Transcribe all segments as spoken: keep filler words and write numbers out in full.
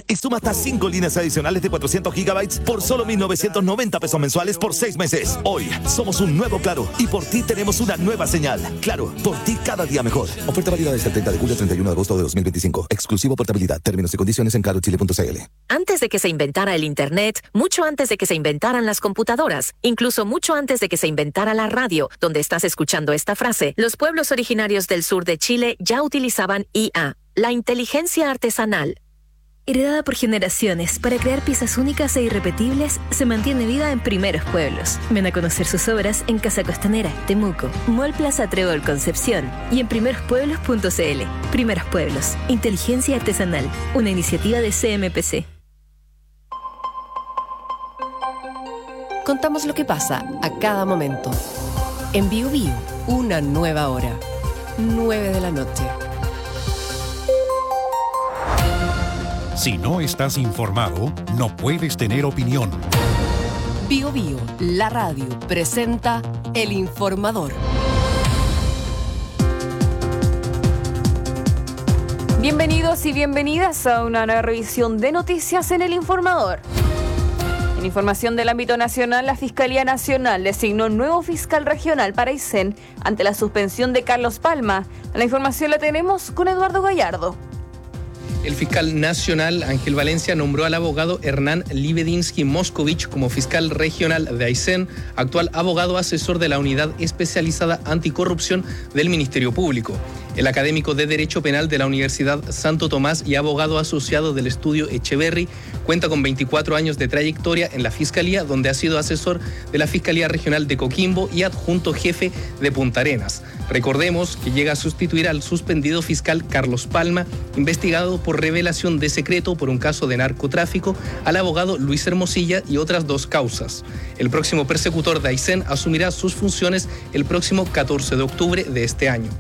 y suma hasta cinco líneas adicionales de cuatrocientos gigabytes por solo mil novecientos noventa pesos mensuales por seis meses. Hoy somos un nuevo Claro y por ti tenemos una nueva señal. Claro, por ti cada día mejor. Oferta válida desde el treinta de julio al treinta y uno de agosto de dos mil veinticinco. Exclusivo portabilidad. Términos y condiciones en claro chile punto c l. Antes de que se inventara el Internet, mucho antes de que se inventaran las computadoras, incluso mucho antes de que se inventara la radio, donde estás escuchando esta frase, los pueblos originarios del sur de Chile ya utilizaban I A, la inteligencia artesanal. Heredada por generaciones para crear piezas únicas e irrepetibles, se mantiene viva en Primeros Pueblos. Ven a conocer sus obras en Casa Costanera, Temuco, Mall Plaza Trébol Concepción y en primeros pueblos punto c l. Primeros Pueblos, inteligencia artesanal, una iniciativa de C M P C. Contamos lo que pasa a cada momento. En Biu Biu, una nueva hora. nueve de la noche. Si no estás informado, no puedes tener opinión. Biu Biu, la radio, presenta El Informador. Bienvenidos y bienvenidas a una nueva revisión de noticias en El Informador. En información del ámbito nacional, la Fiscalía Nacional designó nuevo fiscal regional para Aysén ante la suspensión de Carlos Palma. La información la tenemos con Eduardo Gallardo. El fiscal nacional Ángel Valencia nombró al abogado Hernán Libedinsky Moscovich como fiscal regional de Aysén, actual abogado asesor de la Unidad Especializada Anticorrupción del Ministerio Público. El académico de Derecho Penal de la Universidad Santo Tomás y abogado asociado del estudio Echeverry cuenta con veinticuatro años de trayectoria en la Fiscalía, donde ha sido asesor de la Fiscalía Regional de Coquimbo y adjunto jefe de Punta Arenas. Recordemos que llega a sustituir al suspendido fiscal Carlos Palma, investigado por revelación de secreto por un caso de narcotráfico, al abogado Luis Hermosilla y otras dos causas. El próximo persecutor de Aysén asumirá sus funciones el próximo catorce de octubre de este año.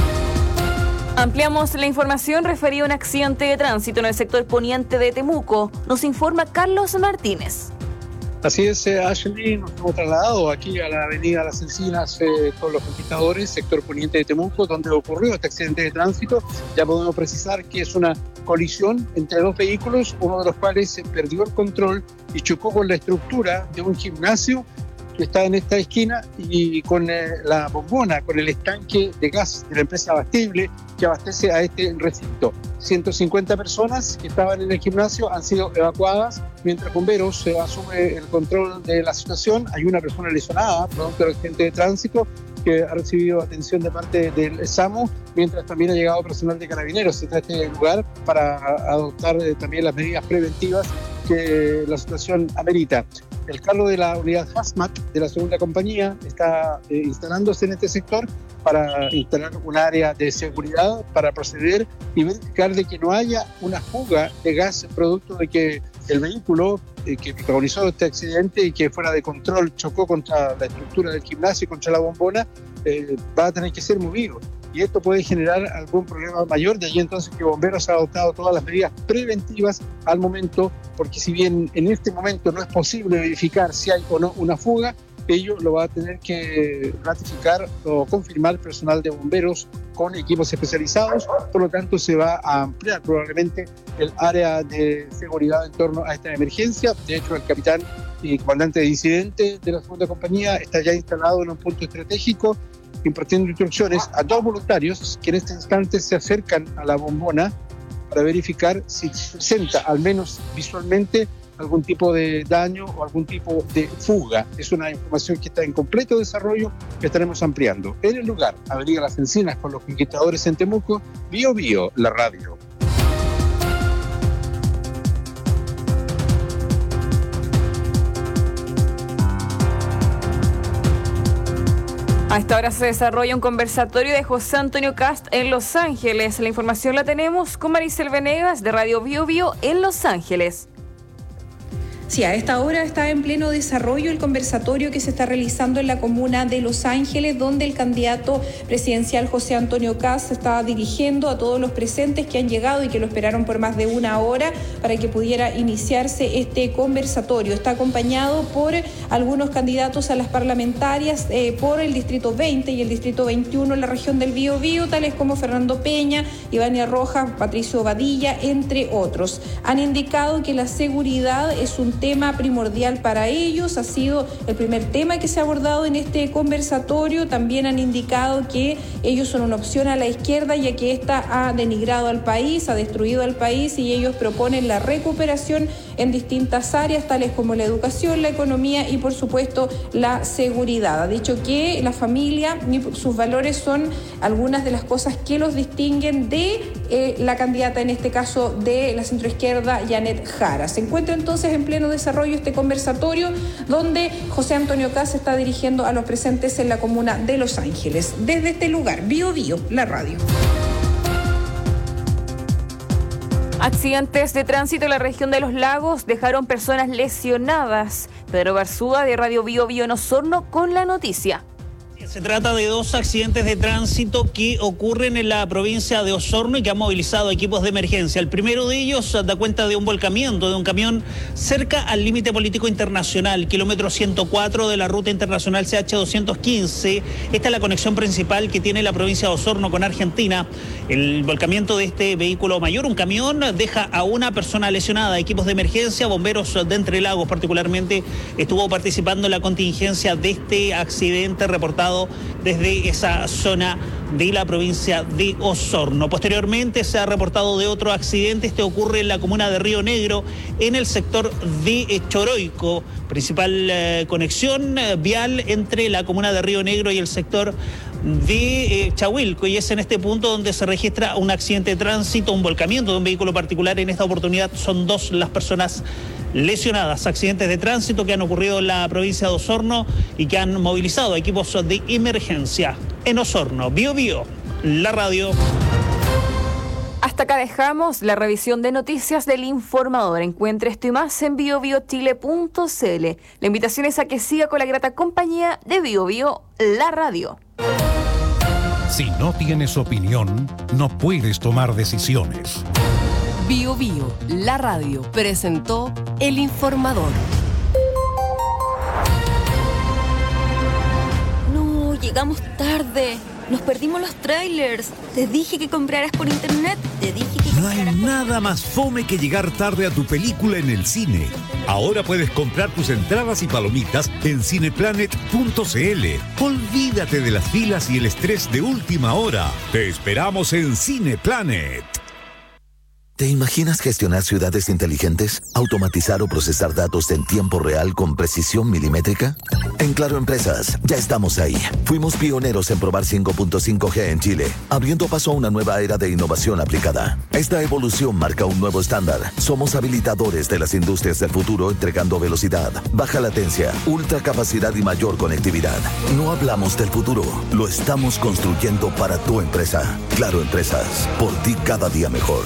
Ampliamos la información referida a un accidente de tránsito en el sector poniente de Temuco. Nos informa Carlos Martínez. Así es, eh, Ashley, nos hemos trasladado aquí a la avenida Las Encinas eh, con los Conquistadores, sector poniente de Temuco, donde ocurrió este accidente de tránsito. Ya podemos precisar que es una colisión entre dos vehículos, uno de los cuales se perdió el control y chocó con la estructura de un gimnasio que está en esta esquina y con eh, la bombona, con el estanque de gas de la empresa Abastible que abastece a este recinto. ciento cincuenta personas que estaban en el gimnasio han sido evacuadas mientras bomberos se asume el control de la situación. Hay una persona lesionada producto del accidente de tránsito que ha recibido atención de parte del SAMU, mientras también ha llegado personal de Carabineros a este lugar para adoptar eh, también las medidas preventivas que la situación amerita. El carro de la unidad Hazmat de la segunda compañía está eh, instalándose en este sector para instalar un área de seguridad para proceder y verificar de que no haya una fuga de gas producto de que el vehículo eh, que protagonizó este accidente y que fuera de control chocó contra la estructura del gimnasio y contra la bombona, eh, va a tener que ser movido. Y esto puede generar algún problema mayor, de allí entonces que Bomberos ha adoptado todas las medidas preventivas al momento, porque si bien en este momento no es posible verificar si hay o no una fuga, ello lo va a tener que ratificar o confirmar personal de bomberos con equipos especializados. Por lo tanto, se va a ampliar probablemente el área de seguridad en torno a esta emergencia. De hecho, el capitán y comandante de incidente de la segunda compañía está ya instalado en un punto estratégico, impartiendo instrucciones a todos voluntarios que en este instante se acercan a la bombona para verificar si presenta, al menos visualmente, algún tipo de daño o algún tipo de fuga. Es una información que está en completo desarrollo, que estaremos ampliando. En el lugar, Avenida Las Encinas con los Conquistadores en Temuco, Bio Bio, la radio. A esta hora se desarrolla un conversatorio de José Antonio Cast en Los Ángeles. La información la tenemos con Maricel Venegas de Radio Bio Bio en Los Ángeles. Sí, a esta hora está en pleno desarrollo el conversatorio que se está realizando en la comuna de Los Ángeles, donde el candidato presidencial José Antonio Kast se está dirigiendo a todos los presentes que han llegado y que lo esperaron por más de una hora para que pudiera iniciarse este conversatorio. Está acompañado por algunos candidatos a las parlamentarias eh, por el Distrito veinte y el Distrito veintiuno en la región del Biobío, tales como Fernando Peña, Ivania Rojas, Patricio Badilla, entre otros. Han indicado que la seguridad es un tema primordial para ellos, ha sido el primer tema que se ha abordado en este conversatorio. También han indicado que ellos son una opción a la izquierda, ya que ésta ha denigrado al país, ha destruido al país, y ellos proponen la recuperación en distintas áreas, tales como la educación, la economía y, por supuesto, la seguridad. Ha dicho que la familia y sus valores son algunas de las cosas que los distinguen de eh, la candidata, en este caso, de la centroizquierda, Janet Jara. Se encuentra entonces en pleno desarrollo este conversatorio, donde José Antonio Kast se está dirigiendo a los presentes en la comuna de Los Ángeles. Desde este lugar, Bio Bio, la radio. Accidentes de tránsito en la región de Los Lagos dejaron personas lesionadas. Pedro Barzúa, de Radio Bio Bio en Osorno, con la noticia. Se trata de dos accidentes de tránsito que ocurren en la provincia de Osorno y que han movilizado equipos de emergencia. El primero de ellos da cuenta de un volcamiento de un camión cerca al límite político internacional, kilómetro ciento cuatro de la ruta internacional C H doscientos quince. Esta es la conexión principal que tiene la provincia de Osorno con Argentina. El volcamiento de este vehículo mayor, un camión, deja a una persona lesionada. Equipos de emergencia, bomberos de Entre Lagos particularmente, estuvo participando en la contingencia de este accidente reportado desde esa zona de la provincia de Osorno. Posteriormente se ha reportado de otro accidente. Este ocurre en la comuna de Río Negro, en el sector de Choroico, principal eh, conexión eh, vial entre la comuna de Río Negro y el sector de eh, Chahuilco, y es en este punto donde se registra un accidente de tránsito, un volcamiento de un vehículo particular. En esta oportunidad son dos las personas lesionadas. Accidentes de tránsito que han ocurrido en la provincia de Osorno y que han movilizado equipos de emergencia en Osorno. Bio Bio, la radio. Hasta acá dejamos la revisión de noticias del Informador. Encuentre esto y más en bio bio chile punto c l. La invitación es a que siga con la grata compañía de Bio Bio, la radio. Si no tienes opinión, no puedes tomar decisiones. Bio Bio, la radio, presentó El Informador. No, llegamos tarde. Nos perdimos los trailers. Te dije que compraras por internet. Te dije que No hay nada más fome que llegar tarde a tu película en el cine. Ahora puedes comprar tus entradas y palomitas en cineplanet punto c l. Olvídate de las filas y el estrés de última hora. Te esperamos en Cineplanet. ¿Te imaginas gestionar ciudades inteligentes? ¿Automatizar o procesar datos en tiempo real con precisión milimétrica? En Claro Empresas, ya estamos ahí. Fuimos pioneros en probar cinco punto cinco G en Chile, abriendo paso a una nueva era de innovación aplicada. Esta evolución marca un nuevo estándar. Somos habilitadores de las industrias del futuro, entregando velocidad, baja latencia, ultra capacidad y mayor conectividad. No hablamos del futuro, lo estamos construyendo para tu empresa. Claro Empresas, por ti cada día mejor.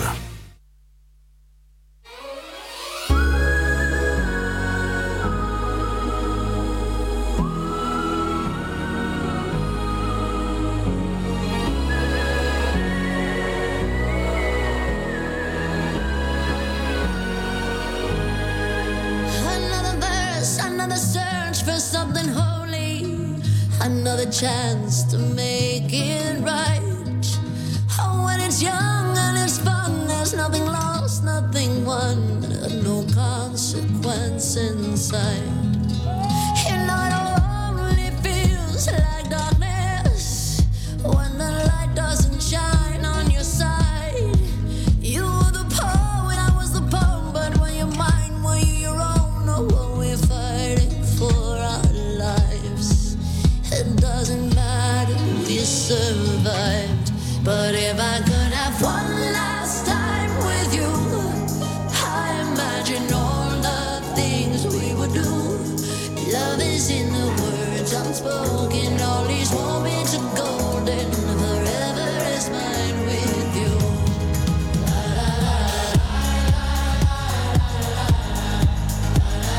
Another chance to make it right. Oh, when it's young and it's fun, there's nothing lost, nothing won, no consequence inside. You know it only feels like darkness when the light doesn't shine on your side. You were the poet, I was the poem, but were you mine, were you your own, or were we fighting for our lives? It doesn't matter, we survived. But if I could have one last time with you, I imagine all the things we would do. Love is in the words unspoken, all these moments are golden. Forever is mine with you. La, la, la, la, la, la, la, la, la.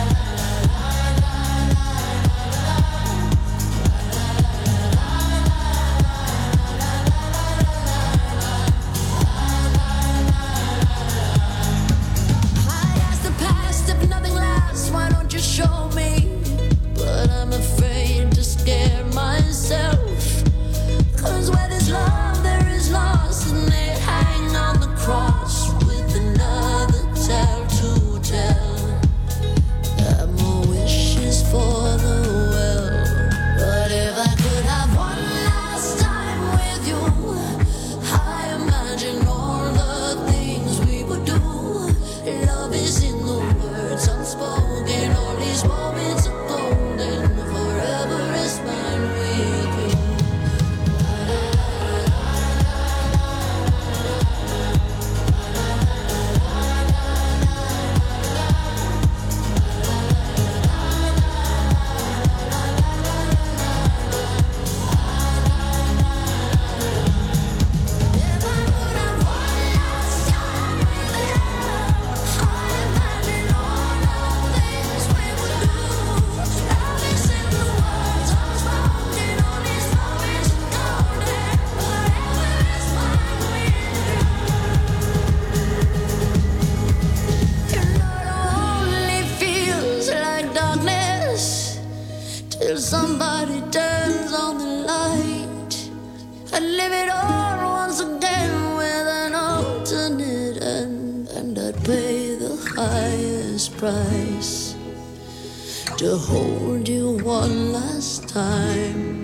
somebody turns on the light. I'd live it all once again with an alternate end, and I'd pay the highest price to hold you one last time.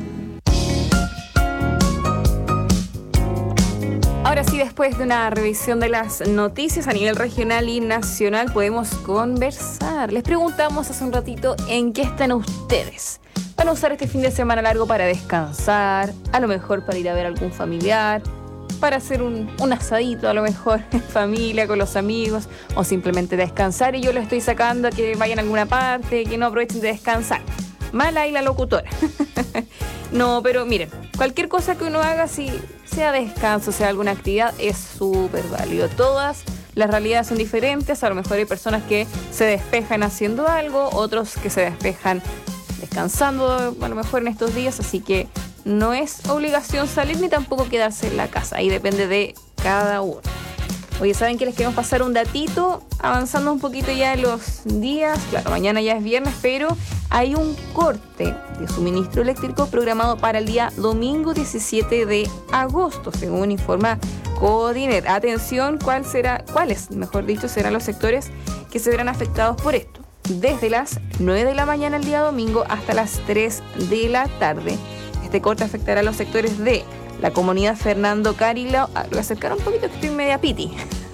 Ahora sí, después de una revisión de las noticias a nivel regional y nacional, podemos conversar. Les preguntamos hace un ratito en qué están ustedes. ¿Van a usar este fin de semana largo para descansar? A lo mejor para ir a ver a algún familiar, para hacer un, un asadito a lo mejor en familia, con los amigos, o simplemente descansar y yo lo estoy sacando a que vayan a alguna parte, que no aprovechen de descansar. Mala ahí la locutora. No, pero miren, cualquier cosa que uno haga, si sea descanso, sea alguna actividad, es súper válido. Todas las realidades son diferentes. A lo mejor hay personas que se despejan haciendo algo, otros que se despejan descansando, a lo mejor en estos días. Así que no es obligación salir ni tampoco quedarse en la casa. Ahí depende de cada uno. Oye, ¿saben que les queremos pasar un datito? Avanzando un poquito ya en los días. Claro, mañana ya es viernes, pero hay un corte de suministro eléctrico programado para el día domingo diecisiete de agosto, según informa Codinet. Atención, ¿cuál será, cuáles, mejor dicho, serán los sectores que se verán afectados por esto? Desde las nueve de la mañana el día domingo hasta las tres de la tarde. Este corte afectará a los sectores de la comunidad Fernando Carilao, ah, lo acercaron un poquito que estoy media piti.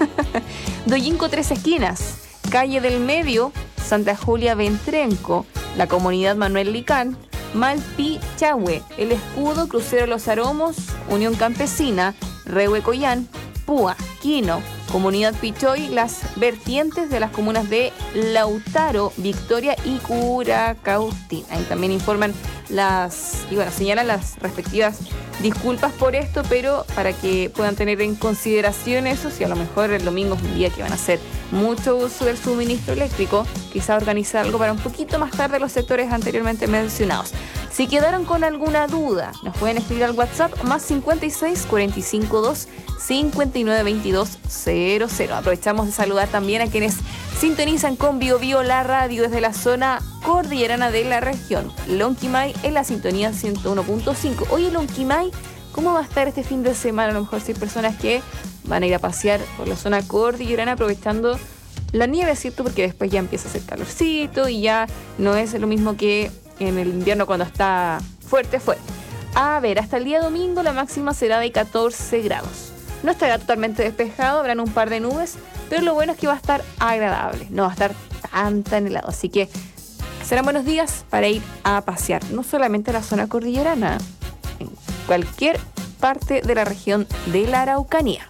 Doyinco Tres Esquinas, Calle del Medio, Santa Julia Ventrenco, la comunidad Manuel Licán, Malpi Chahue, El Escudo, Crucero Los Aromos, Unión Campesina, Rehuecoyán, Púa, Quino, Comunidad Pichoy, las vertientes de las comunas de Lautaro, Victoria y Curacautín. Ahí también informan las, y bueno, señalan las respectivas disculpas por esto, pero para que puedan tener en consideración eso, si a lo mejor el domingo es un día que van a hacer mucho uso del suministro eléctrico, quizá organizar algo para un poquito más tarde los sectores anteriormente mencionados. Si quedaron con alguna duda, nos pueden escribir al WhatsApp más cincuenta y seis, cuarenta y cinco, dos, cincuenta y nueve, veintidós, cero cero. Aprovechamos de saludar también a quienes sintonizan con Bio Bio la radio desde la zona cordillerana de la región. Lonquimay en la sintonía ciento uno punto cinco. Oye, Lonquimay, ¿cómo va a estar este fin de semana? A lo mejor si hay personas que van a ir a pasear por la zona cordillerana aprovechando la nieve, ¿cierto? Porque después ya empieza a hacer calorcito y ya no es lo mismo que en el invierno cuando está fuerte, fuerte. A ver, hasta el día domingo la máxima será de catorce grados. No estará totalmente despejado, habrán un par de nubes, pero lo bueno es que va a estar agradable, no va a estar tan tan helado. Así que serán buenos días para ir a pasear, no solamente a la zona cordillerana, en cualquier parte de la región de la Araucanía.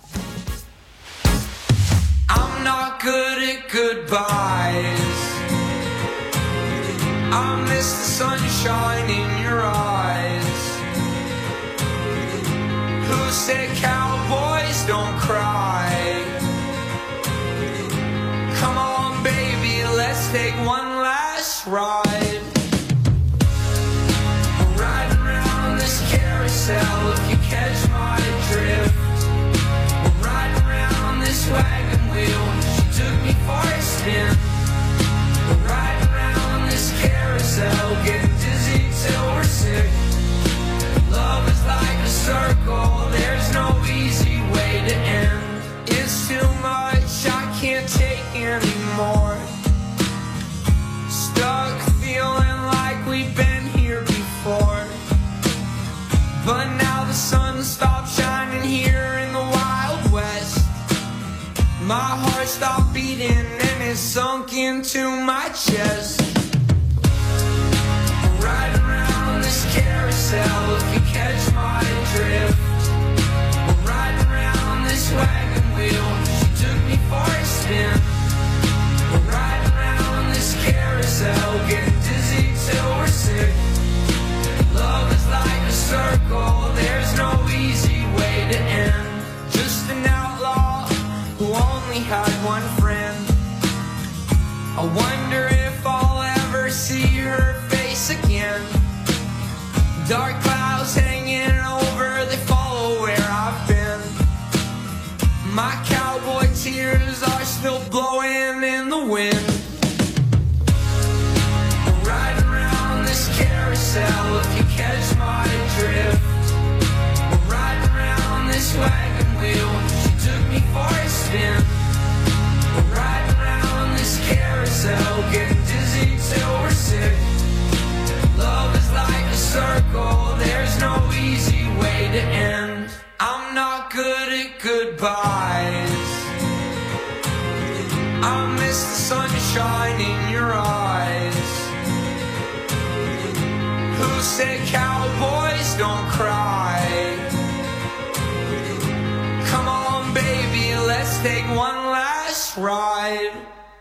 I'm not good at goodbyes. I miss the sunshine in your eyes. Who said cowboys don't cry? Come on, baby, let's take one last ride. Riding around this carousel, if you catch my drift. We're riding around this wagon wheel, she took me for a spin. We're riding around this carousel, getting dizzy till we're sick. Love is like a circle, there's no easy way to end. It's too much, I can't take anymore. Stuck feeling like we've been here before. But now the sun stopped shining here in the Wild West. My heart stopped beating and it sunk into my chest. Riding around this carousel, if you catch my drift. We're riding around this wagon wheel, she took me for a spin. We're riding around this carousel, getting dizzy till we're sick. Love is like a circle, there's no easy way to end. Just an outlaw who only had one friend. I wonder if I'll ever see her face again. Dark clouds hanging over, they follow where I've been. My cowboy tears are still blowing in the wind. Riding around this carousel. carousel if you catch my drift. We're riding around this wagon wheel. She took me for a spin. We're riding around this carousel, getting dizzy till we're sick. Love is like a circle, there's no easy way to end. I'm not good at goodbyes. I miss the sunshine in your eyes. Who said cowboys don't cry? Come on, baby, let's take one last ride.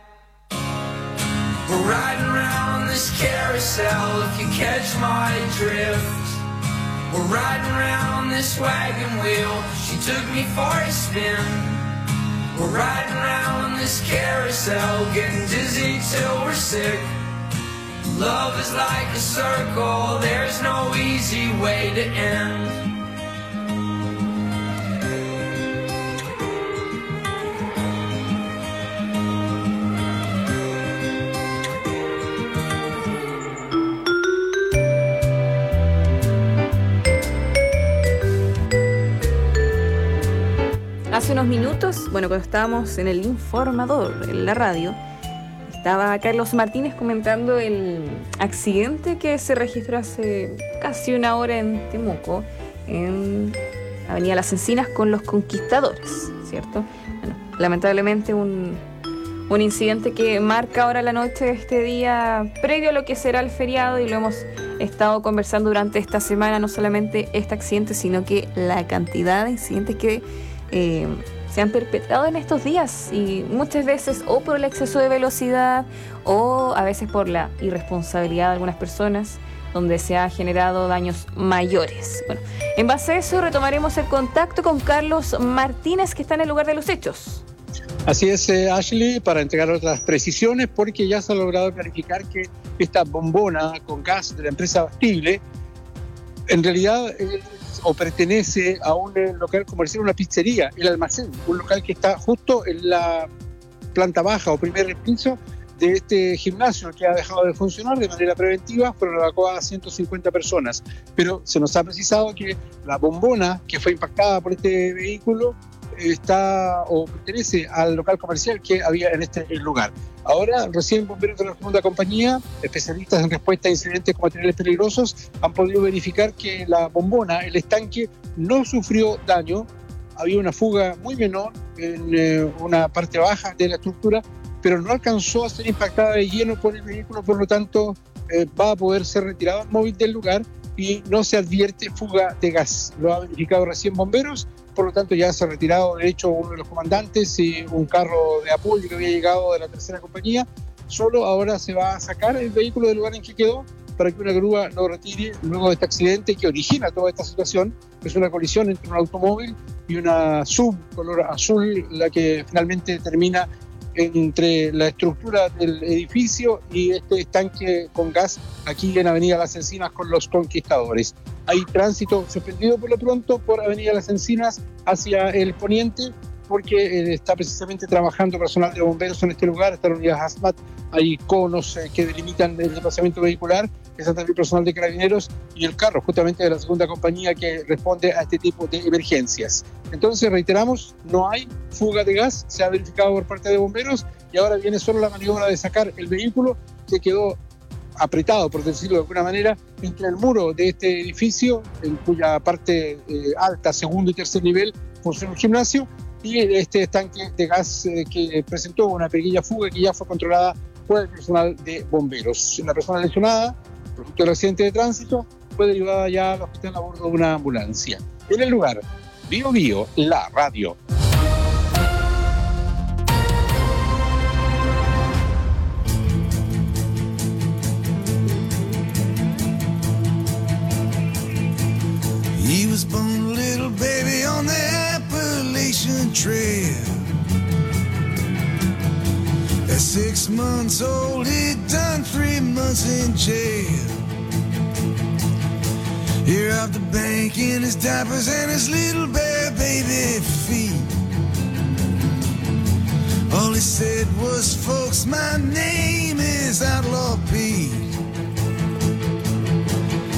We're riding around this carousel if you catch my drift. We're riding around this wagon wheel. She took me for a spin. We're riding around this carousel, getting dizzy till we're sick. Love is like a circle, there's no easy way to end. Hace unos minutos, bueno, cuando estábamos en el informador, en la radio, estaba Carlos Martínez comentando el accidente que se registró hace casi una hora en Temuco, en Avenida Las Encinas con los Conquistadores, ¿cierto? Bueno, lamentablemente un, un incidente que marca ahora la noche de este día previo a lo que será el feriado, y lo hemos estado conversando durante esta semana, no solamente este accidente, sino que la cantidad de incidentes que Eh, se han perpetrado en estos días, y muchas veces o por el exceso de velocidad o a veces por la irresponsabilidad de algunas personas, donde se ha generado daños mayores. Bueno, en base a eso retomaremos el contacto con Carlos Martínez, que está en el lugar de los hechos. Así es, eh, Ashley, para entregar otras precisiones, porque ya se ha logrado clarificar que esta bombona con gas de la empresa Bastible en realidad eh, o pertenece a un local comercial, una pizzería, el Almacén, un local que está justo en la planta baja o primer piso de este gimnasio que ha dejado de funcionar de manera preventiva. Fueron evacuadas ciento cincuenta personas, pero se nos ha precisado que la bombona que fue impactada por este vehículo está o pertenece al local comercial que había en este lugar. Ahora, recién bomberos de la segunda compañía, especialistas en respuesta a incidentes con materiales peligrosos, han podido verificar que la bombona, el estanque, no sufrió daño. Había una fuga muy menor en eh, una parte baja de la estructura, pero no alcanzó a ser impactada de lleno por el vehículo, por lo tanto eh, va a poder ser retirado el móvil del lugar y no se advierte fuga de gas. Lo ha verificado recién bomberos. Por lo tanto, ya se ha retirado, de hecho, uno de los comandantes y un carro de apoyo que había llegado de la tercera compañía. Solo ahora se va a sacar el vehículo del lugar en que quedó para que una grúa lo retire luego de este accidente que origina toda esta situación. Es una colisión entre un automóvil y una sub color azul, la que finalmente termina entre la estructura del edificio y este estanque con gas aquí en Avenida Las Encinas con los Conquistadores. Hay tránsito suspendido por lo pronto por Avenida Las Encinas hacia el poniente, porque eh, está precisamente trabajando personal de bomberos en este lugar. Está la unidad Hazmat, hay conos eh, que delimitan el desplazamiento vehicular, está también personal de carabineros y el carro justamente de la segunda compañía que responde a este tipo de emergencias. Entonces, reiteramos, no hay fuga de gas, se ha verificado por parte de bomberos, y ahora viene solo la maniobra de sacar el vehículo que quedó apretado, por decirlo de alguna manera, entre el muro de este edificio, en cuya parte eh, alta, segundo y tercer nivel, funciona un gimnasio, y este estanque de gas eh, que presentó una pequeña fuga que ya fue controlada por el personal de bomberos. La persona lesionada, producto del accidente de tránsito, fue derivada ya al hospital a bordo de una ambulancia. En el lugar, Bio Bio, la radio. He was born a little baby on the Appalachian Trail. At six months old, he'd done three months in jail. Here out the bank in his diapers and his little bare baby feet. All he said was, folks, my name is Outlaw Pete.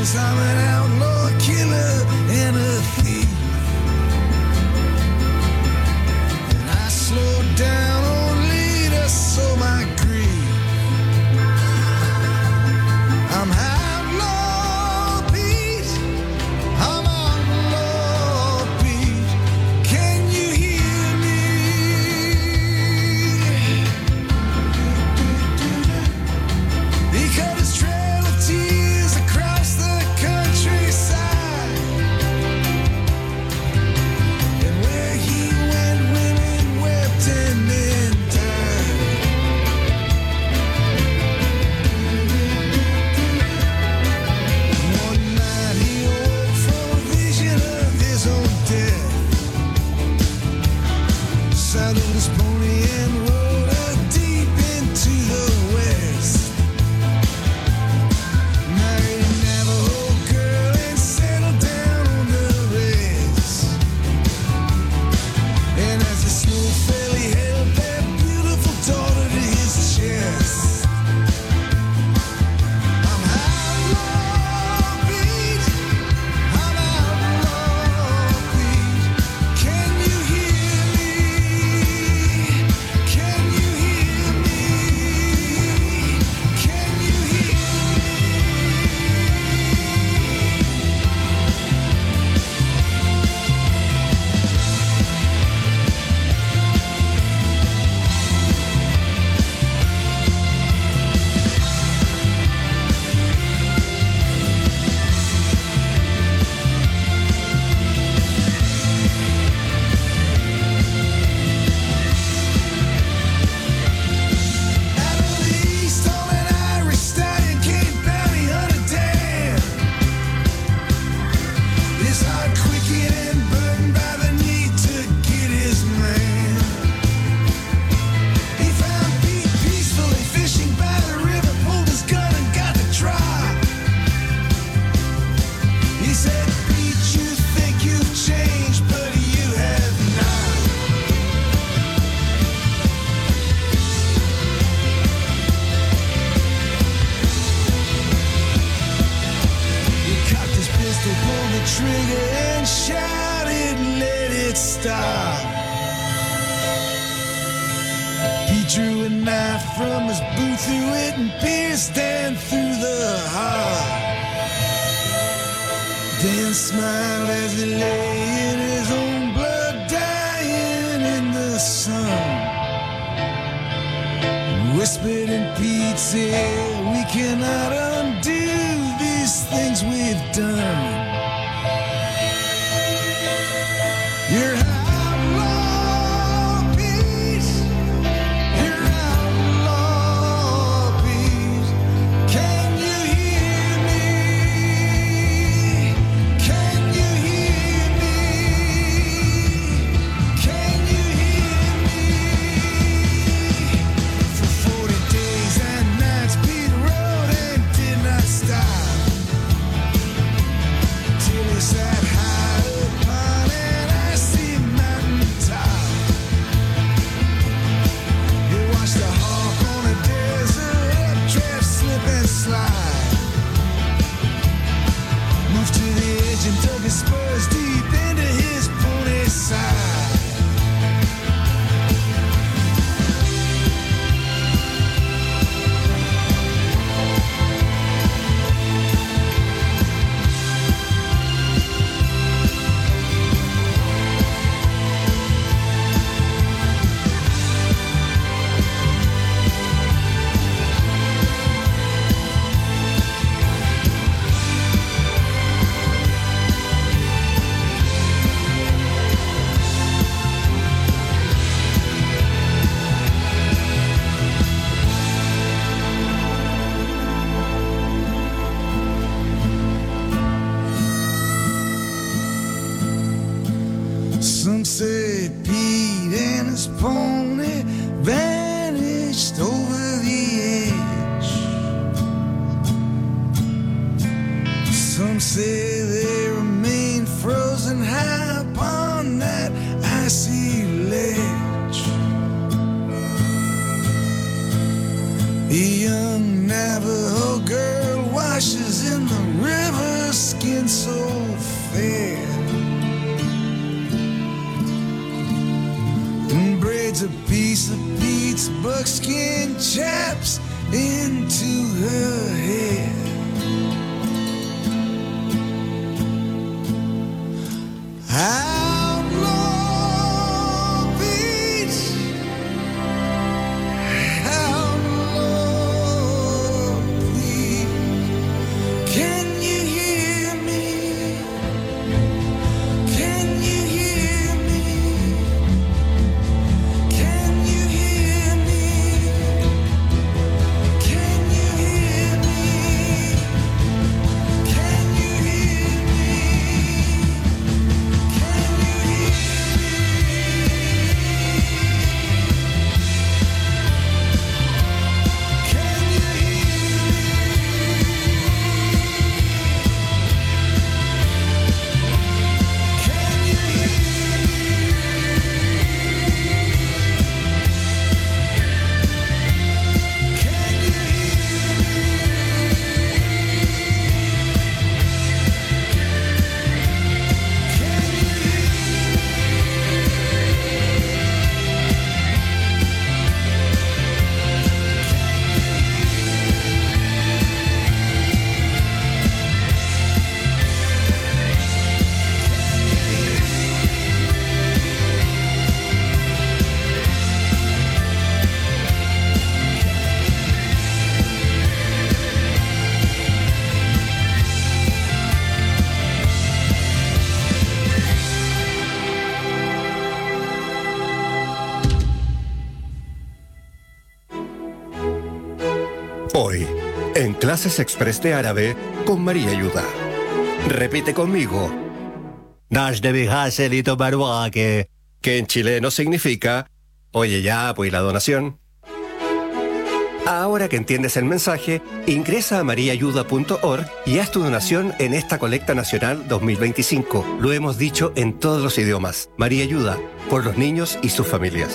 'cause I'm an outlaw killer and a thief. And I slow down only to sow my grief. I'm outlaw Pete, I'm outlaw Pete. Can you hear me? He cut his trail of tears across the countryside, and where he went, women wept and men died. One night he awoke from a vision of his own death, saddled his pony and rode her deep into the west. Married a Navajo girl and settled down on the rest. And as the snow fell, he held that beautiful daughter to his chest. I'm outlaw Pete, I'm outlaw Pete. Can you hear me? Can you hear me? Can you hear me? Out of the east on an Irish stallion came bounty hunter Dan. His heart quickened and burdened by the need to get his man. He found Pete peacefully fishing by the river, pulled his gun and got the drop. He said, Pete, you think you've changed, but you have not. He cocked his pistol, pulled the trigger, and shouted, let it stop. He drew a knife from his boot, threw it, and pierced Dan through the heart. Dan smiled as he lay in his own blood, dying in the sun. And whispered in Pete's ear, we cannot undo these things we've done. You're outlaw Pete, you're outlaw Pete. Can you hear me? Can you hear me? Can you hear me? For forty days and nights Pete rode and did not stop, till he sat high upon an icy mountain top. He watched the hawk on a desert updraft slip and slide, moved to the edge and dug his spurs deep into his pony's side. Some say Pete and his pony vanished over the edge. Some say they remain frozen high upon that icy ledge. A young Navajo girl washes in the river her skin so fair, and braids a piece of Pete's buckskin chaps into her hair. Outlaw Beach, outlaw Beach, can you hear me? Can you hear me? Can you hear me? Can you hear me? Can you hear me? Hoy, en Clases Express de Árabe con María Ayuda. Repite conmigo. Dash de Bijaselito Baruaque. Que en chileno significa, oye ya, pues la donación. Ahora que entiendes el mensaje, ingresa a mariaayuda punto org y haz tu donación en esta colecta nacional dos mil veinticinco. Lo hemos dicho en todos los idiomas. María Ayuda, por los niños y sus familias.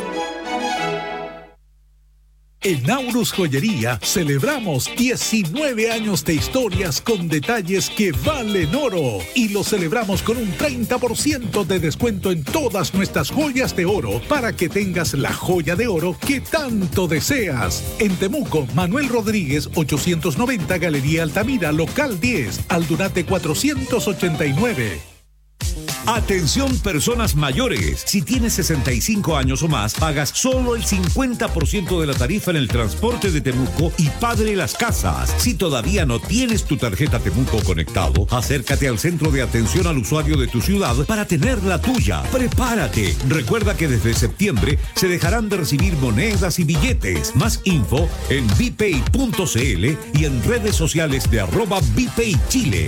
En Aurus Joyería celebramos diecinueve años de historias con detalles que valen oro y lo celebramos con un treinta por ciento de descuento en todas nuestras joyas de oro para que tengas la joya de oro que tanto deseas. En Temuco, Manuel Rodríguez ochocientos noventa, Galería Altamira, local diez, Aldunate cuatrocientos ochenta y nueve. Atención personas mayores. Si tienes sesenta y cinco años o más, pagas solo el cincuenta por ciento de la tarifa en el transporte de Temuco y Padre Las Casas. Si todavía no tienes tu tarjeta Temuco conectado, acércate al centro de atención al usuario de tu ciudad para tener la tuya. Prepárate. Recuerda que desde septiembre se dejarán de recibir monedas y billetes. Más info en bipay punto cl y en redes sociales de arroba Bipay Chile.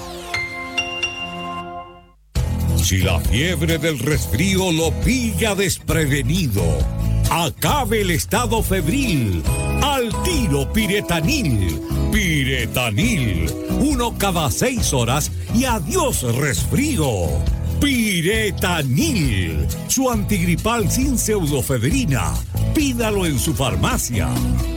Si la fiebre del resfrío lo pilla desprevenido, acabe el estado febril. Al tiro Piretanil. Piretanil. Uno cada seis horas y adiós resfrío. Piretanil. Su antigripal sin pseudofebrina. Pídalo en su farmacia.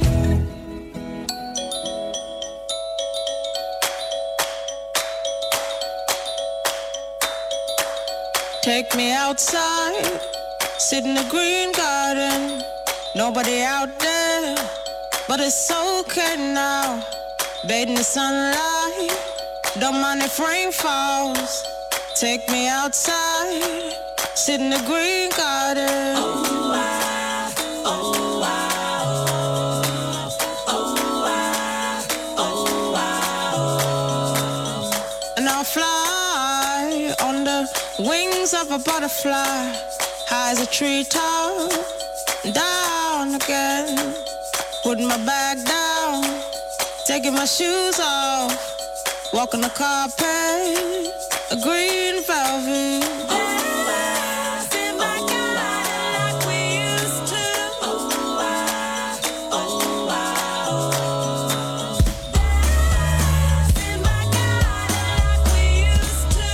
Take me outside, sit in the green garden. Nobody out there, but it's okay now. Bathe in the sunlight, don't mind if rain falls. Take me outside, sit in the green garden. Oh, I, oh, I, oh, oh, I, oh, I, oh. And I'll fly on the wings of a butterfly, high as a treetop, down again. Putting my bag down, taking my shoes off, walking the carpet, a green velvet. Oh, I feel my God like we used to. Oh, I, oh, I, oh. I feel my God like we used to.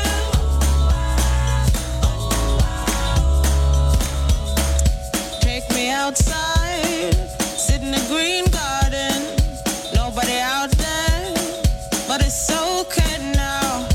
Take me outside, sit in the green garden. Nobody out there, but it's okay now.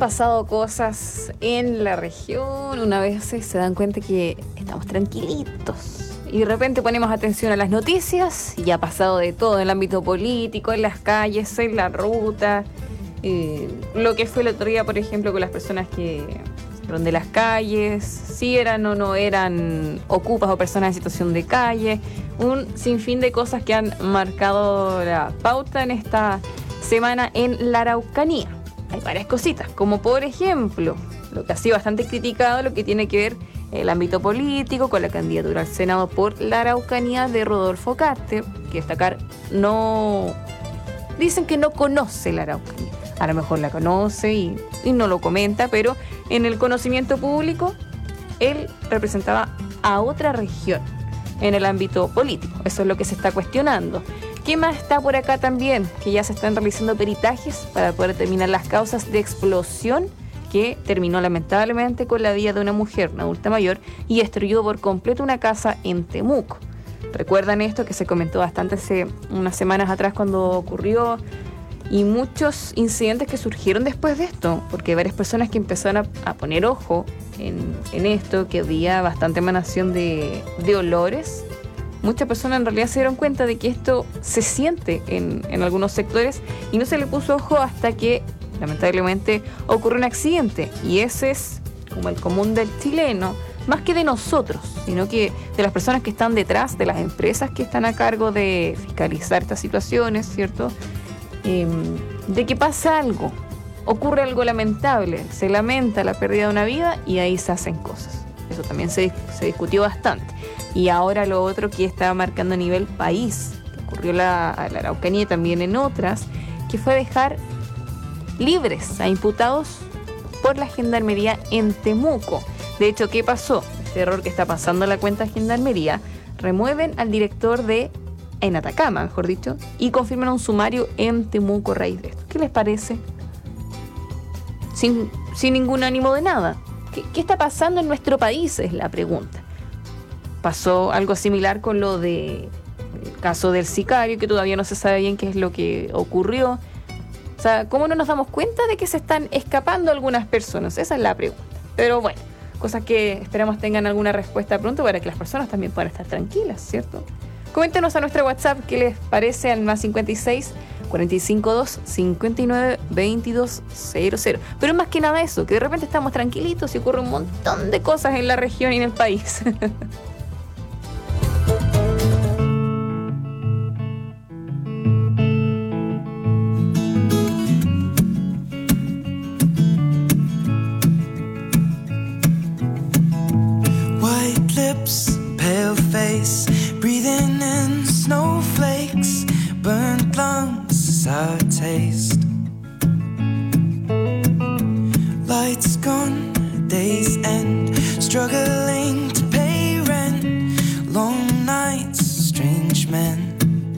pasado cosas en la región. Una vez se dan cuenta que estamos tranquilitos y de repente ponemos atención a las noticias y ha pasado de todo en el ámbito político, en las calles, en la ruta. Eh, lo que fue el otro día, por ejemplo, con las personas que salieron de las calles, si eran o no eran ocupas o personas en situación de calle. Un sinfín de cosas que han marcado la pauta en esta semana en la Araucanía. Hay varias cositas, como por ejemplo, lo que ha sido bastante criticado, lo que tiene que ver el ámbito político con la candidatura al Senado por la Araucanía de Rodolfo Carte, que destacar no... Dicen que no conoce la Araucanía. A lo mejor la conoce y, y no lo comenta, pero en el conocimiento público, él representaba a otra región en el ámbito político. Eso es lo que se está cuestionando. ¿Qué más está por acá también? Que ya se están realizando peritajes para poder determinar las causas de explosión que terminó lamentablemente con la vida de una mujer, una adulta mayor, y destruyó por completo una casa en Temuco. ¿Recuerdan esto que se comentó bastante hace unas semanas atrás cuando ocurrió? Y muchos incidentes que surgieron después de esto, porque varias personas que empezaron a, a poner ojo en, en esto, que había bastante emanación de, de olores. Muchas personas en realidad se dieron cuenta de que esto se siente en, en algunos sectores y no se le puso ojo hasta que lamentablemente ocurrió un accidente. Y ese es como el común del chileno, más que de nosotros, sino que de las personas que están detrás, de las empresas que están a cargo de fiscalizar estas situaciones, ¿cierto? Eh, de que pasa algo, ocurre algo lamentable, se lamenta la pérdida de una vida y ahí se hacen cosas. Eso también se, se discutió bastante. Y ahora lo otro que estaba marcando a nivel país, que ocurrió la, a la Araucanía y también en otras, que fue dejar libres a imputados por la Gendarmería en Temuco. De hecho, ¿qué pasó? Este error que está pasando en la cuenta de Gendarmería, remueven al director de, en Atacama, mejor dicho, y confirman un sumario en Temuco a raíz de esto. ¿Qué les parece? Sin, sin ningún ánimo de nada. ¿Qué, ¿Qué está pasando en nuestro país? Es la pregunta. Pasó algo similar con lo de el caso del sicario, que todavía no se sabe bien qué es lo que ocurrió. O sea, ¿cómo no nos damos cuenta de que se están escapando algunas personas? Esa es la pregunta. Pero bueno, cosas que esperamos tengan alguna respuesta pronto para que las personas también puedan estar tranquilas, ¿cierto? Coméntenos a nuestro WhatsApp qué les parece al más cincuenta y seis, cuarenta y cinco dos, cincuenta y nueve, veintidós cero cero. Pero más que nada eso, que de repente estamos tranquilitos y ocurre un montón de cosas en la región y en el país. Lips, pale face, breathing in snowflakes, burnt lungs, sour taste. Lights gone, days end, struggling to pay rent, long nights, strange men.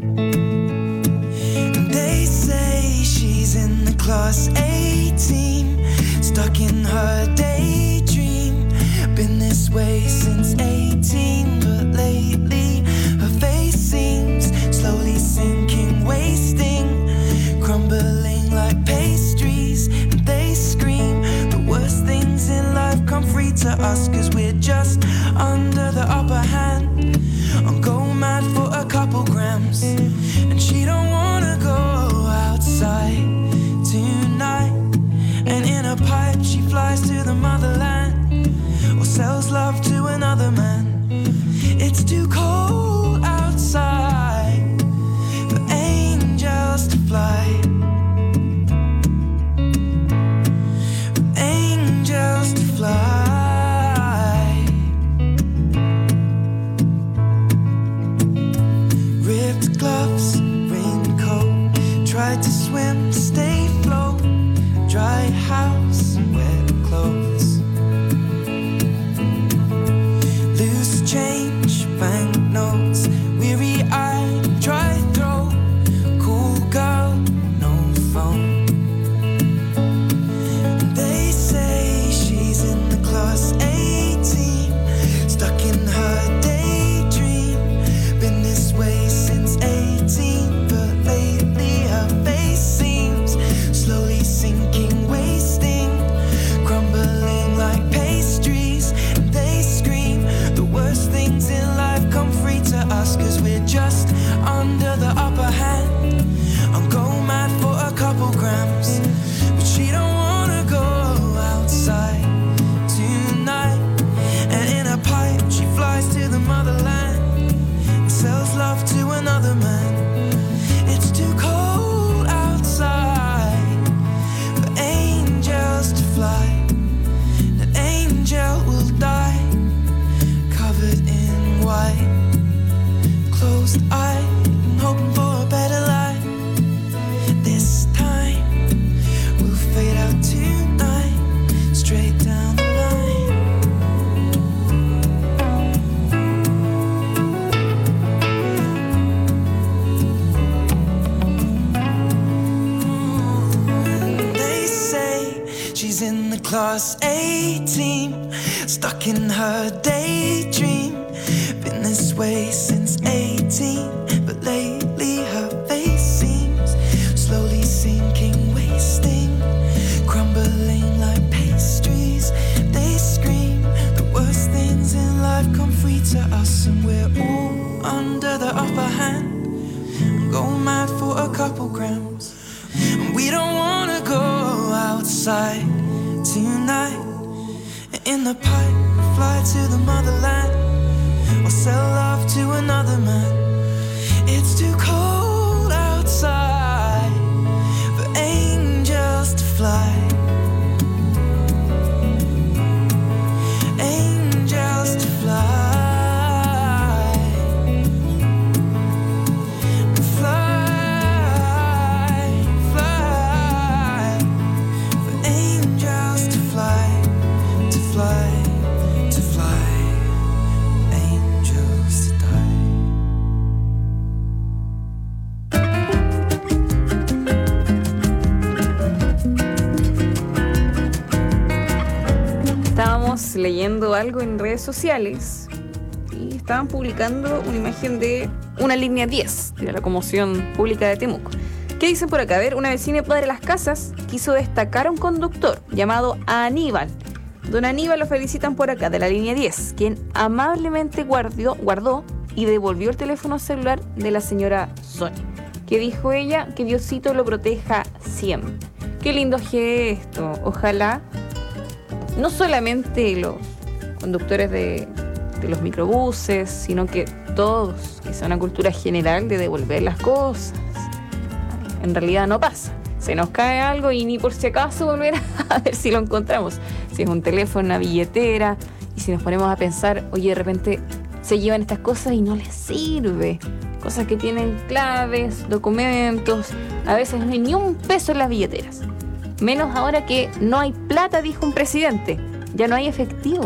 And they say she's in the class A team, stuck in her daydream, been this way since eighteen, but lately her face seems slowly sinking, wasting, crumbling like pastries. And they scream the worst things in life come free to us, cause we're just under the upper hand and go mad for a couple grams. And she don't wanna go outside tonight, and in a pipe she flies to the motherland, sells love to another man. class A team, stuck in her daydream. Been this way since eighteen, but lately her face seems slowly sinking, wasting, crumbling like pastries. They scream the worst things in life come free to us, and we're all under the upper hand. Go mad for a couple grams. We don't wanna go outside tonight. In the pipe, fly to the motherland, or sell love to another man. It's too cold outside for angels to fly. Angels to fly. Estábamos leyendo algo en redes sociales y estaban publicando una imagen de una línea diez de la locomoción pública de Temuco. ¿Qué dicen por acá? A ver, una vecina de Padre Las Casas quiso destacar a un conductor llamado Aníbal. Don Aníbal lo felicitan por acá, de la línea diez, quien amablemente guardió, guardó y devolvió el teléfono celular de la señora Sonia. Que dijo ella, que Diosito lo proteja siempre. Qué lindo gesto. Ojalá no solamente los conductores de, de los microbuses, sino que todos, que sea una cultura general de devolver las cosas. En realidad no pasa. Se nos cae algo y ni por si acaso volver a ver si lo encontramos. Si es un teléfono, una billetera, y si nos ponemos a pensar, oye, de repente se llevan estas cosas y no les sirve. Cosas que tienen claves, documentos, a veces no hay ni un peso en las billeteras. Menos ahora que no hay plata, dijo un presidente. Ya no hay efectivo.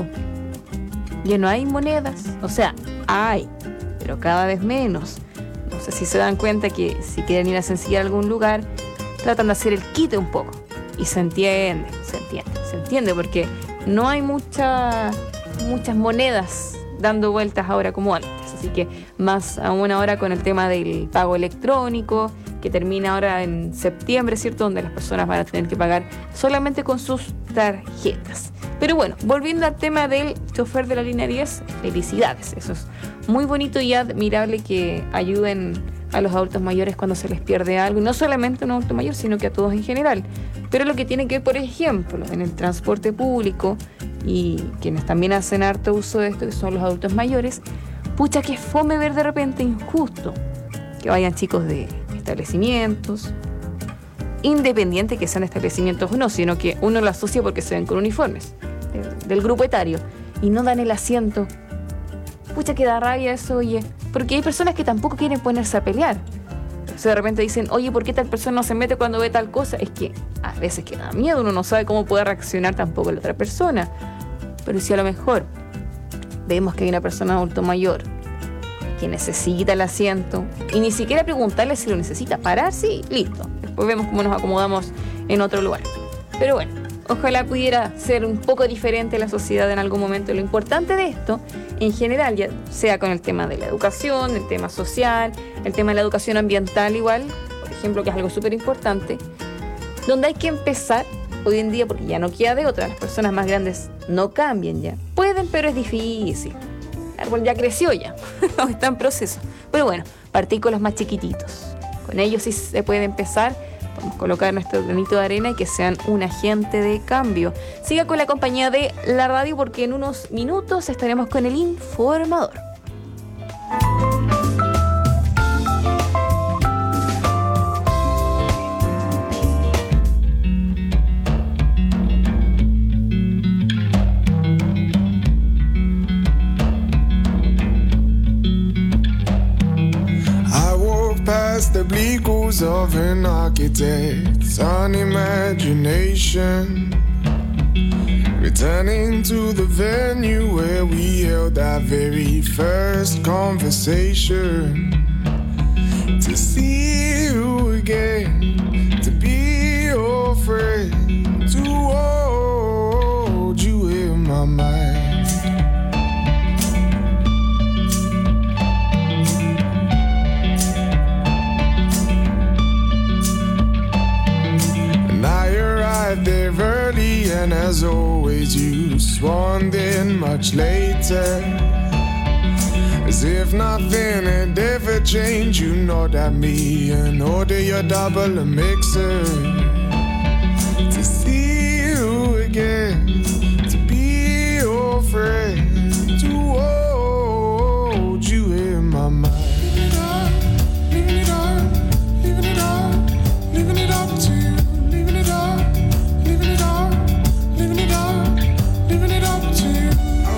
Ya no hay monedas. O sea, hay, pero cada vez menos. No sé si se dan cuenta que si quieren ir a sencillar a algún lugar, tratan de hacer el quite un poco. Y se entiende, se entiende, se entiende, porque no hay mucha, muchas monedas dando vueltas ahora como antes. Así que más aún ahora con el tema del pago electrónico, que termina ahora en septiembre, ¿cierto? Donde las personas van a tener que pagar solamente con sus tarjetas. Pero bueno, volviendo al tema del chofer de la línea diez, felicidades. Eso es muy bonito y admirable que ayuden a los adultos mayores cuando se les pierde algo. Y no solamente a un adulto mayor, sino que a todos en general. Pero lo que tiene que ver, por ejemplo, en el transporte público, y quienes también hacen harto uso de esto, que son los adultos mayores, pucha que fome ver de repente injusto que vayan chicos de establecimientos, independiente que sean establecimientos o no, sino que uno lo asocia porque se ven con uniformes del, del grupo etario y no dan el asiento. Pucha que da rabia eso, oye, porque hay personas que tampoco quieren ponerse a pelear. O sea, de repente dicen, oye, ¿por qué tal persona no se mete cuando ve tal cosa? Es que a veces que da miedo, uno no sabe cómo puede reaccionar tampoco la otra persona. Pero si a lo mejor vemos que hay una persona adulto mayor que necesita el asiento y ni siquiera preguntarle si lo necesita, parar, sí, listo. Después vemos cómo nos acomodamos en otro lugar. Pero bueno, ojalá pudiera ser un poco diferente la sociedad en algún momento. Lo importante de esto, en general, ya sea con el tema de la educación, el tema social, el tema de la educación ambiental igual, por ejemplo, que es algo súper importante, donde hay que empezar hoy en día, porque ya no queda de otra, las personas más grandes no cambian ya. Pueden, pero es difícil. El árbol ya creció ya, está en proceso. Pero bueno, partí con los más chiquititos. Con ellos sí se puede empezar. Podemos colocar nuestro granito de arena y que sean un agente de cambio. Siga con la compañía de la radio porque en unos minutos estaremos con el informador. Past the bleak walls of an architect's unimagination, returning to the venue where we held our very first conversation, to see you again, to be your friend, to hold And as always you swan in much later, as if nothing had ever changed. You know that me and order your double a mixer to see you again, to be your friend, to hold you in my mind. Leaving it up, leaving it up, leaving it up to you, leaving it up, leaving it up, leaving it up, leaving it up to you.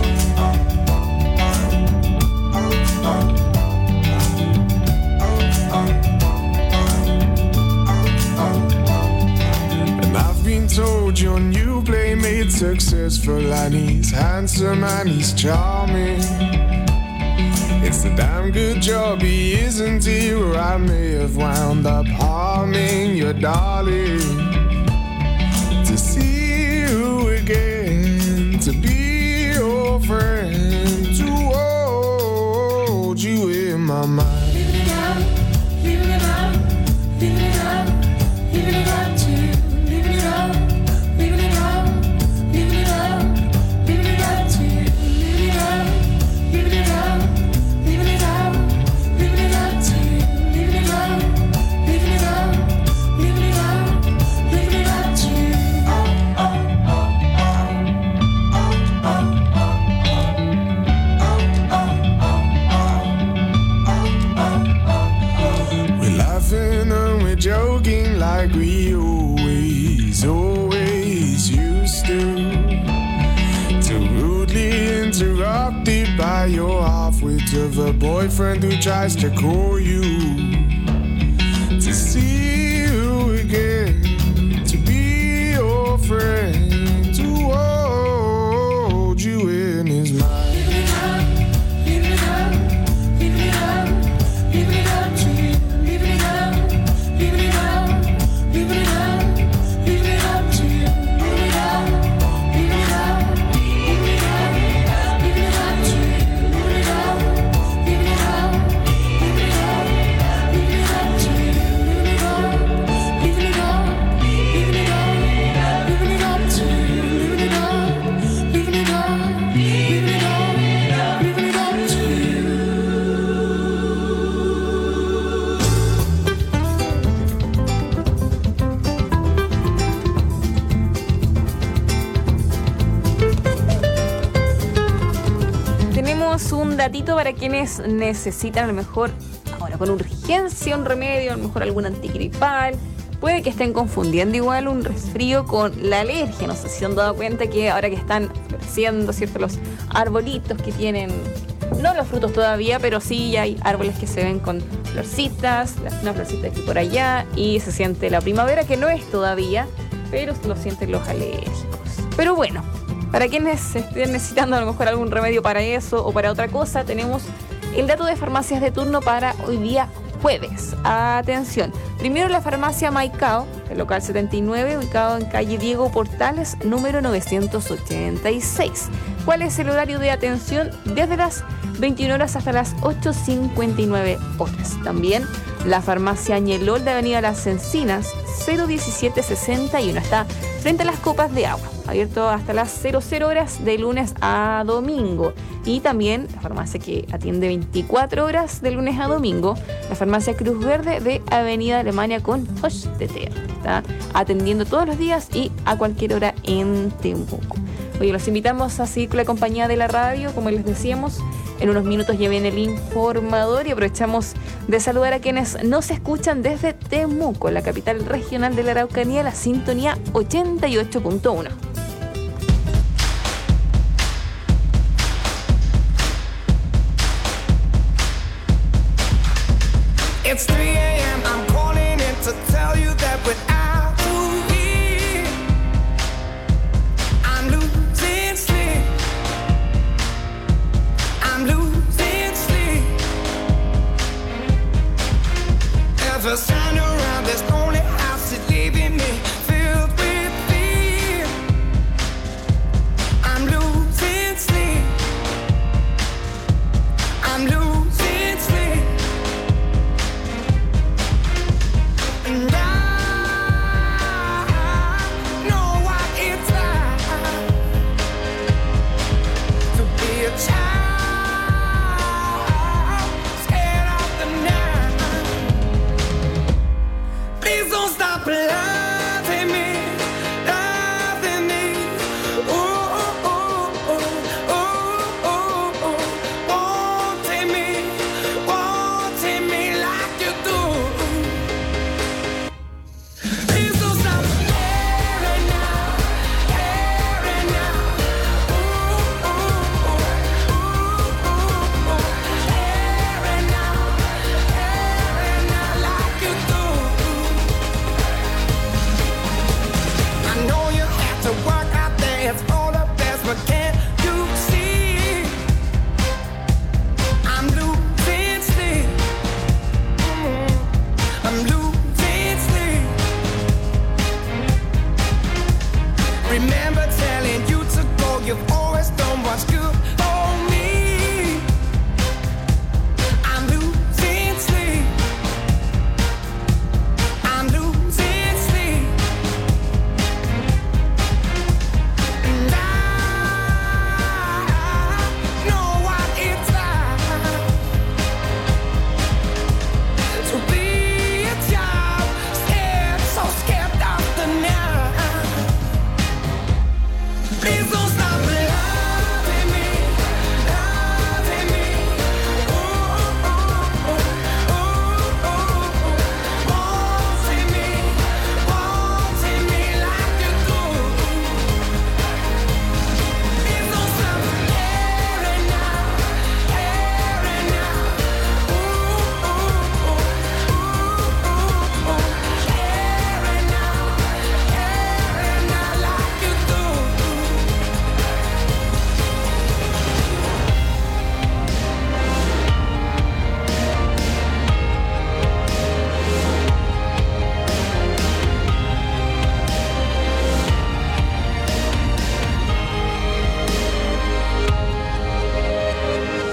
And I've been told your new playmate successful, and he's handsome and he's charming. It's a damn good job he isn't here, or I may have wound up harming your darling. To see you again, to be your friend, to hold you in my mind. Leaving it up, leaving it up, leaving it up, leaving it up to you. Leaving it up, leaving it up, leaving it up, leaving it up to you. Leaving it up, leaving it up. Leaving it up, leaving it up to you. Leaving it up, leaving it up, leaving it up, leaving it up to you. We're laughing and we're joking like we always, always used to. Too rudely interrupted by your half-wit of a boyfriend who tries to call you. To see you again, to be your friend, to hold you in his mind. Leaving it up, leaving it up, leaving it up, leaving it up to you. Leaving it up, leaving it up, leaving it up, leaving it up to you. Leaving it up, leaving it up. Un datito para quienes necesitan a lo mejor ahora con urgencia un remedio, a lo mejor algún antigripal. Puede que estén confundiendo igual un resfrío con la alergia. No sé si se han dado cuenta que ahora que están floreciendo, ¿cierto?, los arbolitos que tienen, no los frutos todavía, pero sí ya hay árboles que se ven con florcitas, una florcita aquí por allá, y se siente la primavera, que no es todavía, pero lo sienten los alérgicos. Pero bueno, para quienes estén necesitando a lo mejor algún remedio para eso o para otra cosa, tenemos el dato de farmacias de turno para hoy día jueves. Atención, primero la farmacia Maicao, el local setenta y nueve, ubicado en calle Diego Portales, número novecientos ochenta y seis. ¿Cuál es el horario de atención? Desde las veintiuna horas hasta las ocho cincuenta y nueve horas. También la farmacia Añelol de Avenida Las Encinas, cero diecisiete sesenta y uno, está frente a las copas de agua, abierto hasta las cero cero horas de lunes a domingo. Y también la farmacia que atiende veinticuatro horas de lunes a domingo, la farmacia Cruz Verde de Avenida Alemania con Hochstetter, está atendiendo todos los días y a cualquier hora en Temuco. Oye, los invitamos a seguir con la compañía de la radio, como les decíamos. En unos minutos ya viene el informador y aprovechamos de saludar a quienes nos escuchan desde Temuco, la capital regional de la Araucanía, la sintonía ochenta y ocho punto uno. It's three a.m. I'm calling in to tell you that without you here, I'm losing sleep. I'm losing sleep. Ever stand around this lonely house, it's leaving me filled with fear. I'm losing sleep. I'm losing sleep. And I know what it's like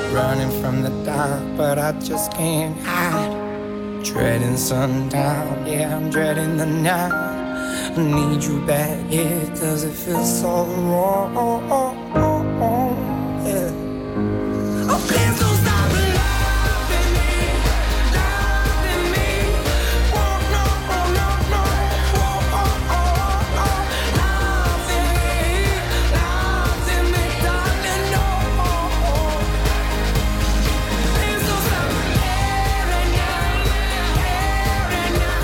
running from the dark, but I just can't hide. Dreading sundown, yeah, I'm dreading the night. I need you back, yeah, cause it feels so wrong, yeah. Oh, please don't stop loving me, loving me. Oh, no, oh, no, no. Oh, oh, oh, oh. Loving me, loving me, darling, no. Please don't stop caring now, caring now.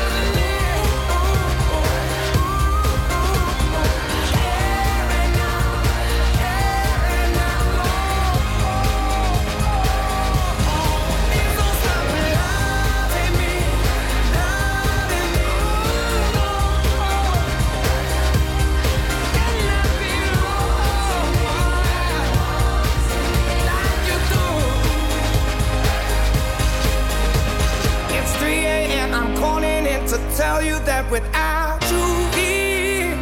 It's three a.m. I'm calling in to tell you that without you here,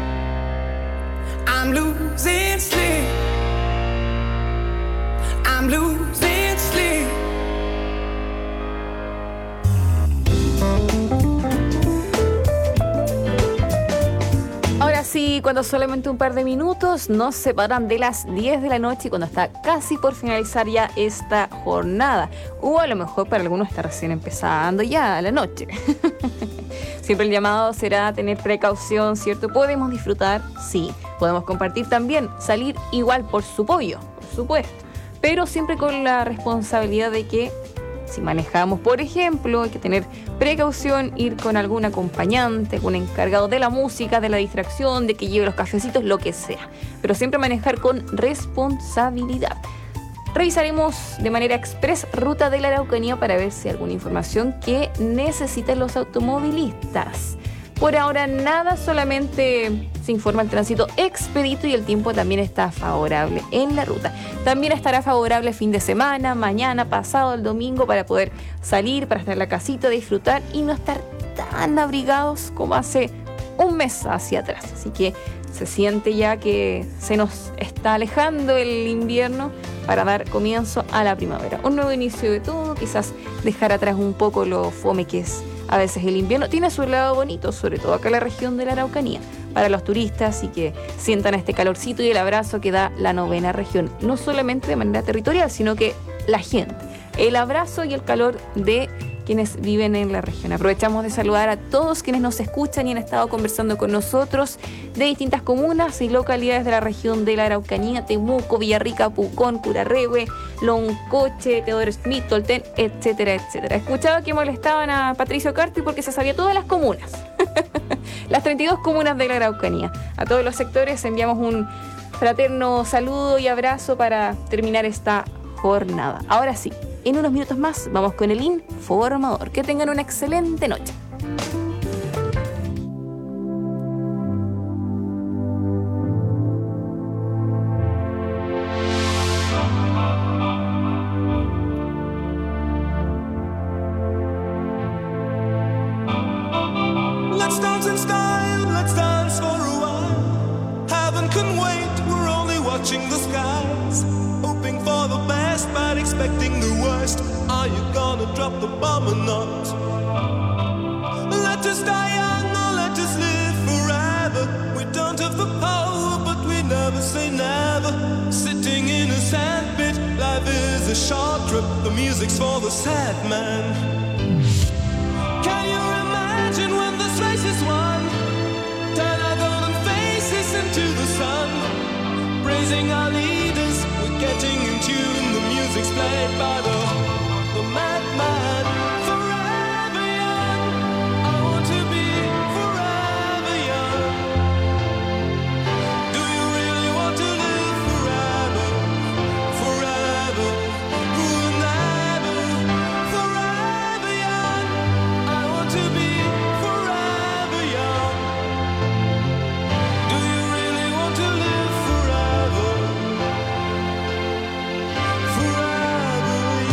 I'm losing sleep. I'm losing sleep. Ahora sí, cuando solamente un par de minutos nos separan de las diez de la noche y cuando está casi por finalizar ya esta jornada. O a lo mejor para algunos está recién empezando ya la noche. Siempre el llamado será tener precaución, ¿cierto? Podemos disfrutar, sí. Podemos compartir también, salir igual por su pollo, por supuesto. Pero siempre con la responsabilidad de que si manejamos, por ejemplo, hay que tener precaución, ir con algún acompañante, algún encargado de la música, de la distracción, de que lleve los cafecitos, lo que sea. Pero siempre manejar con responsabilidad. Revisaremos de manera express ruta de la Araucanía para ver si hay alguna información que necesiten los automovilistas. Por ahora nada, solamente se informa el tránsito expedito y el tiempo también está favorable en la ruta. También estará favorable fin de semana, mañana, pasado, el domingo, para poder salir, para estar en la casita, disfrutar y no estar tan abrigados como hace un mes hacia atrás. Así que se siente ya que se nos está alejando el invierno para dar comienzo a la primavera. Un nuevo inicio de todo, quizás dejar atrás un poco lo fome que es a veces el invierno. Tiene su lado bonito, sobre todo acá en la región de la Araucanía, para los turistas y que sientan este calorcito y el abrazo que da la novena región, no solamente de manera territorial, sino que la gente, el abrazo y el calor de quienes viven en la región. Aprovechamos de saludar a todos quienes nos escuchan y han estado conversando con nosotros de distintas comunas y localidades de la región de la Araucanía: Temuco, Villarrica, Pucón, Curarrehue, Loncoche, Teodoro Smith, Tolten, etcétera, etcétera. Escuchaba que molestaban a Patricio Carti porque se sabía todas las comunas, las treinta y dos comunas de la Araucanía. A todos los sectores enviamos un fraterno saludo y abrazo para terminar esta jornada. Ahora sí, en unos minutos más vamos con el informador. Que tengan una excelente noche. Let's dance in style, let's dance for a while. Heaven can wait, we're only watching the skies. Hoping for the best, but expecting the worst. Are you gonna drop the bomb or not? Let us die young or let us live forever. We don't have the power, but we never say never. Sitting in a sandpit, life is a short trip. The music's for the sad man. Can you imagine when this race is won? Turn our golden faces into the sun. Praising our leaders, we're getting in tune. The music's played by the, the madman. Forever young, I want to be forever young. Do you really want to live forever? Forever, forever, forever young. I want to be forever young. Do you really want to live forever? Forever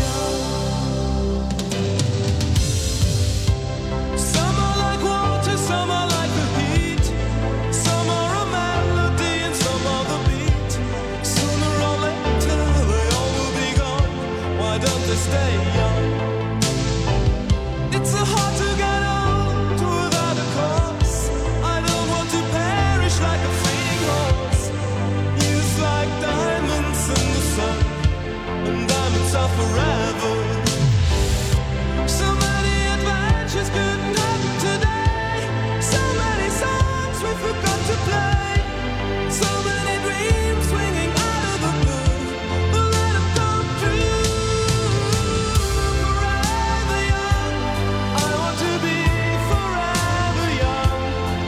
to stay young. It's so hard to get old without a cause. I don't want to perish like a fleeting horse. Youth like diamonds in the sun, and diamonds are forever. So many adventures couldn't happen today. So many songs we forgot to play. So many dreams swinging out of the blue. But let them come true. Forever young, I want to be forever young.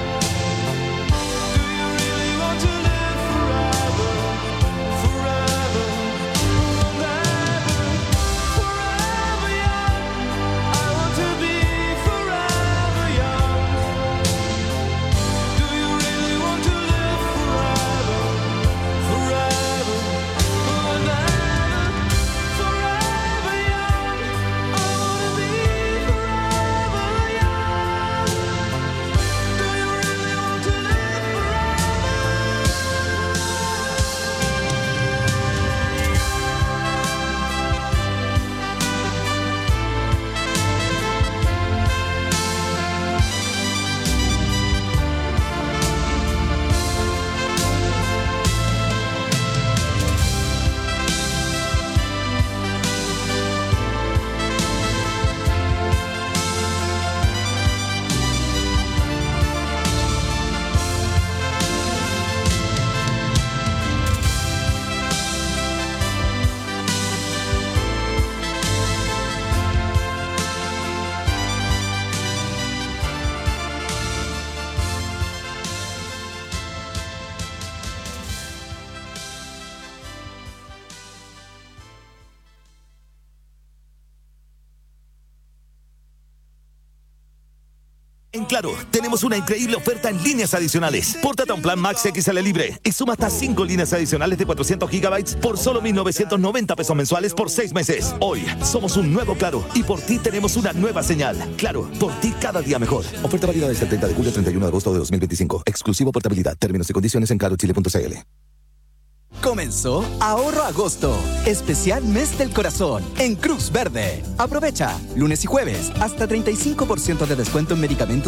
Do you really want to live forever? Forever, forever, forever young. I want to be forever young. Do you really want to live forever? Forever, forever, forever young. I want to be forever young. Do you really want to live En Claro, tenemos una increíble oferta en líneas adicionales. Pórtate a un plan Max X L Libre y suma hasta cinco líneas adicionales de cuatrocientos gigabytes por solo mil novecientos noventa pesos mensuales por seis meses. Hoy, somos un nuevo Claro y por ti tenemos una nueva señal. Claro, por ti cada día mejor. Oferta válida desde el treinta de julio al treinta y uno de agosto de dos mil veinticinco. Exclusivo portabilidad. Términos y condiciones en claro chile punto c l. Comenzó Ahorro Agosto, especial Mes del Corazón, en Cruz Verde. Aprovecha, lunes y jueves, hasta treinta y cinco por ciento de descuento en medicamentos